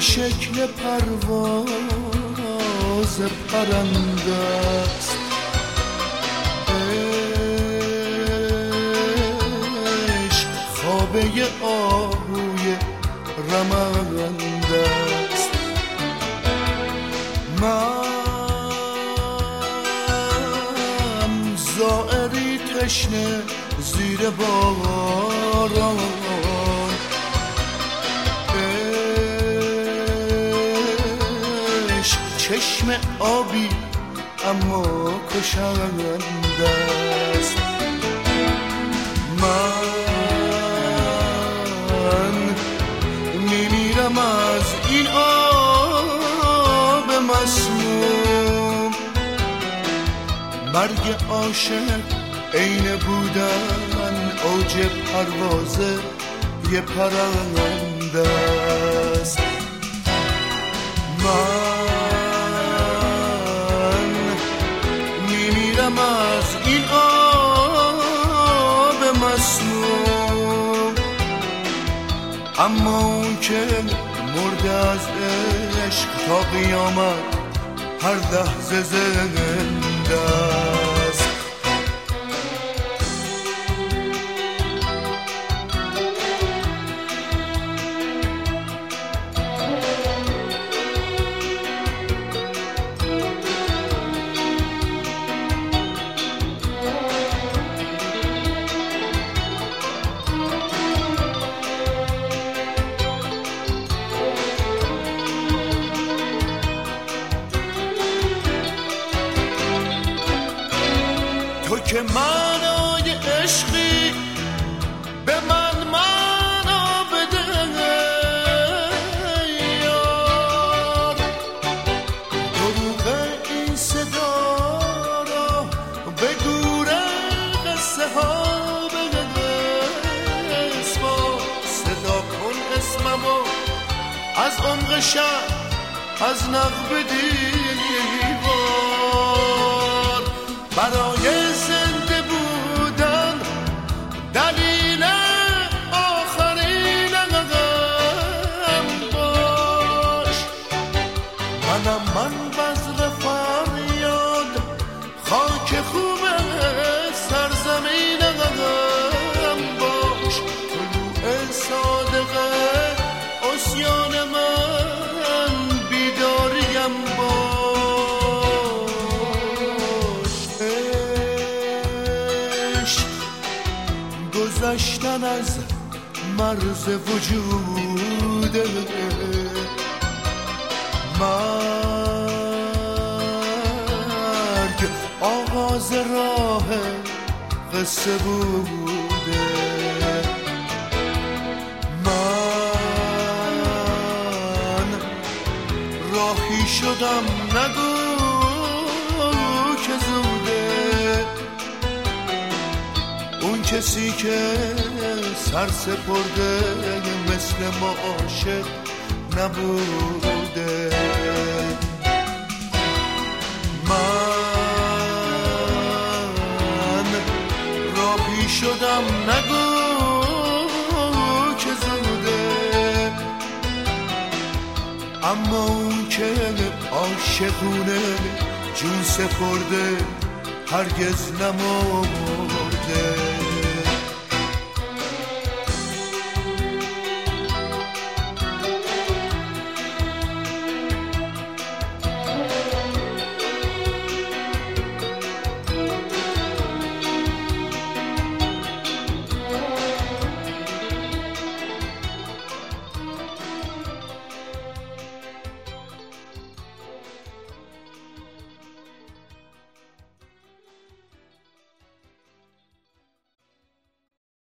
شکل پرواز پرنده است، عشق خوابه آهوی رمنده است. من زائری تشنه زیر باران، چشم آبی اما کشنده است. من میمیرم از این آب مسموم، مرگ عاشق عین بودن اوج پرواز یه پرنده است. از این آب مسموم، اما اون که مرده از عشق تا قیامت هر لحظه زنده است. که معنای عشقی به من معنا بده یار، دروغ این صدا را به گور قصه ها بنویس، با صدا کن اسممو از عمق شب از نقب دیوار، برای زنده بودن دلیل آخرین قدم باش. منم من بذر فریاد خاک خوب سرزمین قدم باش، طلوع صادقه عصیان من بیداریم گذشتن از مرز وجوده. مرگ آغاز راه قصه بوده، من راهی شدم نگو که زوده، اون کسی که سر سپرده مثل ما عاشق نبوده. من راهی شدم نگو که زوده، اما اون که عاشقونه جون سپرده هرگز نمرده.